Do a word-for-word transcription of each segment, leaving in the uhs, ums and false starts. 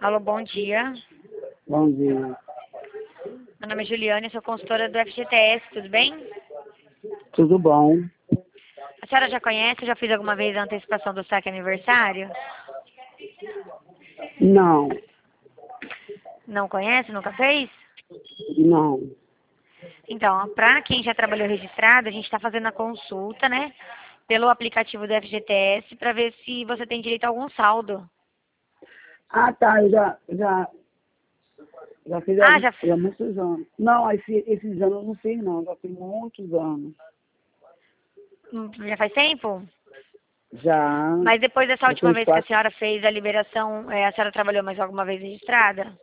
Alô, bom dia. Bom dia. Meu nome é Juliane, eu sou consultora do F G T S, tudo bem? Tudo bom? A senhora já conhece, já fiz alguma vez a antecipação do saque aniversário? Não, Não conhece, nunca fez? não. Então, para quem já trabalhou registrado, a gente está fazendo a consulta, né? Pelo aplicativo do F G T S para ver se você tem direito a algum saldo. Ah, tá, eu já, já, já fiz há, Ah, já, há muitos anos. Não, esse, esses anos eu não fiz não, já fiz muitos anos. já faz tempo? Já, Mas depois dessa já última fiz vez que a quatro, senhora fez a liberação, eh, a senhora trabalhou mais alguma vez registrada?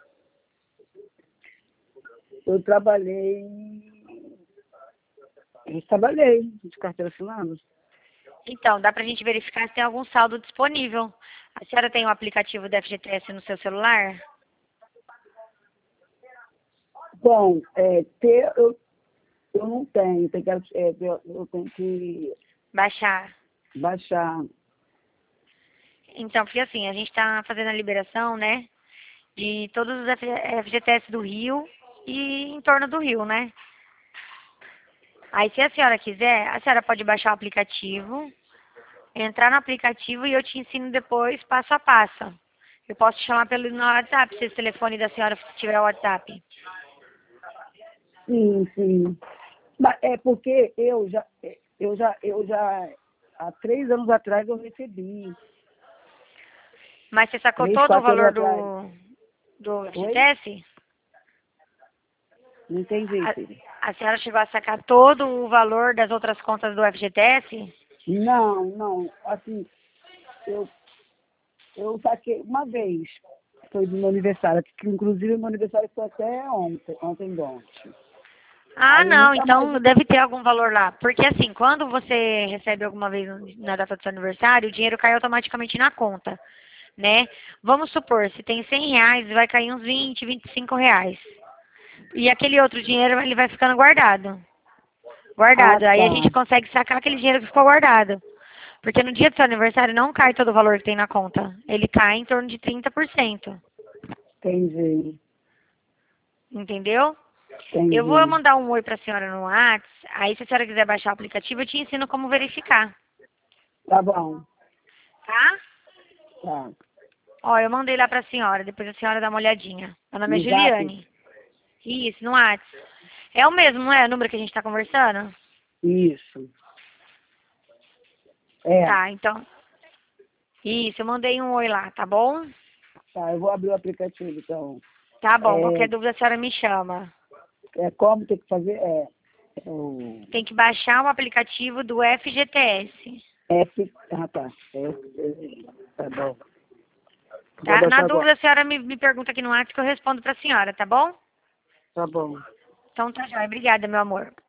eu trabalhei, eu trabalhei de carteira assinada. Então, dá pra gente verificar se tem algum saldo disponível. A senhora tem o aplicativo do F G T S no seu celular? Bom, é, ter, eu, eu não tenho, tem que, é, eu, eu tenho que Baixar. baixar. Então, porque assim, a gente está fazendo a liberação, né, de todos os F- F G T S do Rio e em torno do Rio, né? Aí, se a senhora quiser, a senhora pode baixar o aplicativo, entrar no aplicativo e eu te ensino depois passo a passo. Eu posso te chamar pelo no WhatsApp, se esse telefone da senhora tiver o WhatsApp. Sim, sim. Mas é porque eu já, eu já, eu já, há três anos atrás eu recebi. Mas você sacou Três, todo o quatro anos valor atrás. do, do Oi? F G T S? Não entendi, A, filho. a senhora chegou a sacar todo o valor das outras contas do F G T S? Não, não. Assim, eu, eu saquei uma vez. Foi do meu aniversário, que inclusive meu aniversário foi até ontem, ontem de ontem. Ah, Aí eu não, nunca mais. então deve ter algum valor lá. Porque assim, quando você recebe alguma vez na data do seu aniversário, o dinheiro cai automaticamente na conta, né? Vamos supor, se tem cem reais, vai cair uns vinte, vinte e cinco reais. E aquele outro dinheiro, ele vai ficando guardado. Ah, Guardado. Aí a gente tá. consegue sacar aquele dinheiro que ficou guardado. Porque no dia do seu aniversário não cai todo o valor que tem na conta. Ele cai em torno de trinta por cento. Entendi. Entendeu? Eu vou Entendi. mandar um oi pra senhora no WhatsApp. Aí, se a senhora quiser baixar o aplicativo, eu te ensino como verificar. Tá bom. Tá? Tá. Ó, eu mandei lá pra senhora. Depois a senhora dá uma olhadinha. Meu nome é No zap? Juliane. Isso, no WhatsApp. É o mesmo, não é? O número que a gente tá conversando? Isso. É. Tá, então. Isso, eu mandei um oi lá, tá bom? Tá, eu vou abrir o aplicativo, então. Tá bom. É, Qualquer dúvida a senhora me chama. é como tem que fazer? É, é o Tem que baixar o aplicativo do F G T S. F. Ah, tá. F, tá bom. Vou Tá? Na adotar agora. dúvida, a senhora me, me pergunta aqui no WhatsApp que eu respondo pra senhora, tá bom? Tá bom. Então tá, joia. Obrigada, meu amor.